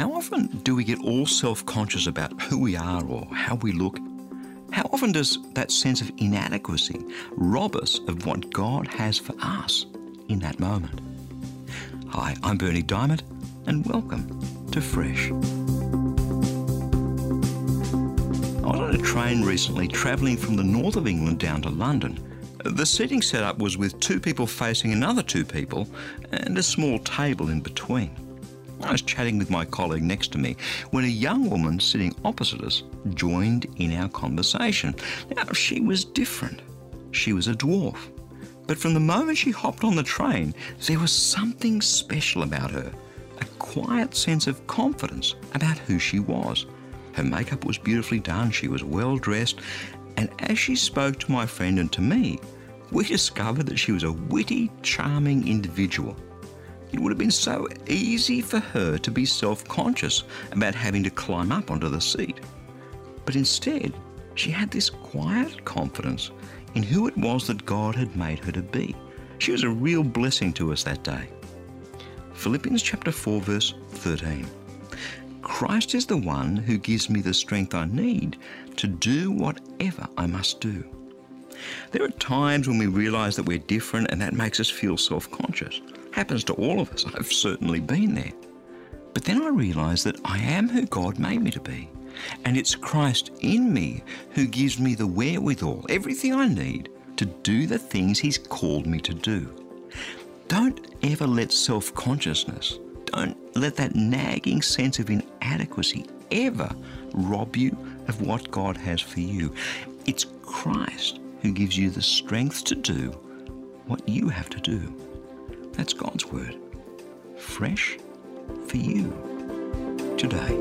How often do we get all self-conscious about who we are or how we look? How often does that sense of inadequacy rob us of what God has for us in that moment? Hi, I'm Berni Dymet, and welcome to Fresh. I was on a train recently travelling from the north of England down to London. The seating setup was with two people facing another two people and a small table in between. I was chatting with my colleague next to me when a young woman sitting opposite us joined in our conversation. Now, she was different. She was a dwarf. But from the moment she hopped on the train, there was something special about her, a quiet sense of confidence about who she was. Her makeup was beautifully done, she was well dressed, and as she spoke to my friend and to me, we discovered that she was a witty, charming individual. It would have been so easy for her to be self-conscious about having to climb up onto the seat. But instead, she had this quiet confidence in who it was that God had made her to be. She was a real blessing to us that day. Philippians chapter 4, verse 13. Christ is the one who gives me the strength I need to do whatever I must do. There are times when we realise that we're different and that makes us feel self-conscious. Happens to all of us. I've certainly been there. But then I realise that I am who God made me to be. And it's Christ in me who gives me the wherewithal, everything I need to do the things He's called me to do. Don't ever let self-consciousness, don't let that nagging sense of inadequacy ever rob you of what God has for you. It's Christ who gives you the strength to do what you have to do. That's God's word. Fresh for you today.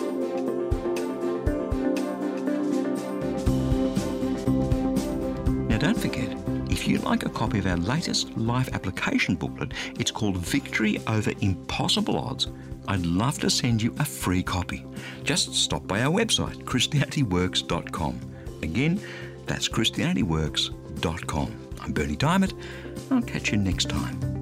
Now don't forget, if you'd like a copy of our latest life application booklet, it's called Victory Over Impossible Odds. I'd love to send you a free copy. Just stop by our website, ChristianityWorks.com. Again, that's ChristianityWorks.com. I'm Berni Dymet. I'll catch you next time.